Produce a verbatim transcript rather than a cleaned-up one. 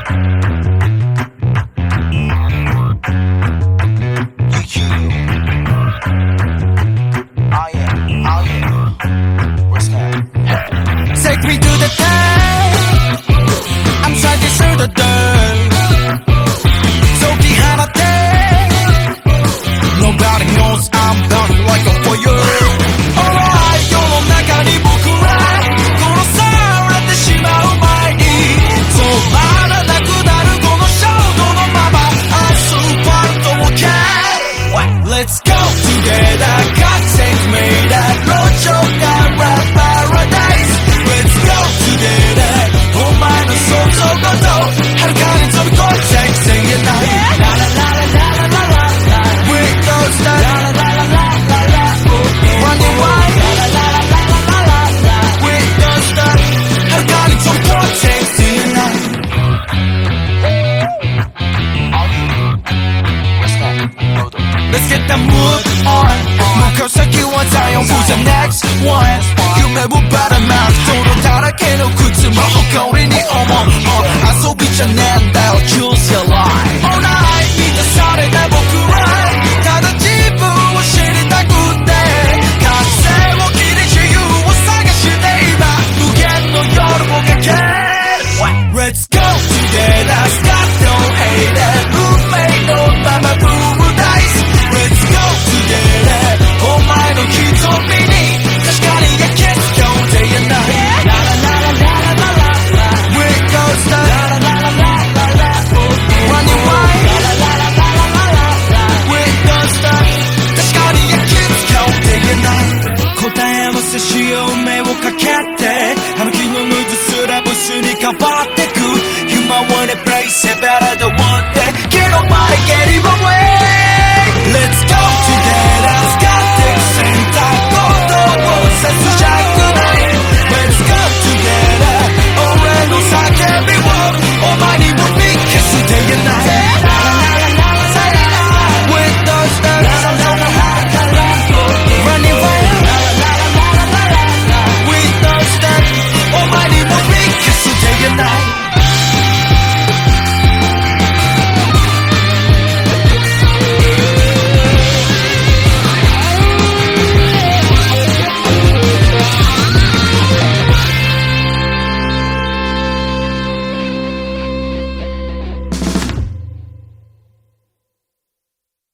Take me to the top. I'm sliding through the dirt. 속이 하나 돼. Nobody knows I'm burning like a fire. Alright,世の中に僕ら殺されてしまう前に止まらなくなるこの衝動のままアスファルトを蹴る Let's go together, God save me that road show that rap paradise Let's go together お前の想像ごと遥かに飛び越え Take singing now La la la la la la la la We don't stop La la la la la la la Running wild La la la la la la la la We don't stop 遥かに飛び越え Take singing now Let's get that move on 向かう先はザイオン Who's the next one 夢をばらまく泥だらけの靴も誇りに思う、oh、遊びじゃねえんだよ Choose your life Alright 満たされた僕らただ自分を知りたくて覚醒を切り自由を探して今無限の夜を駆け Let's go together Stop don't hate it 運命のままブームダイス Let's go together お前の瞳に確かに焼き付けよう Day and night La la la la la la la la We don't stop La la la la la la la Running wild La la la la la la la la We don't stop 確かに焼き付けよう Day and night 答え合わせしよう目をかけてあの日のムードすらブスに変わってく You might wanna play it better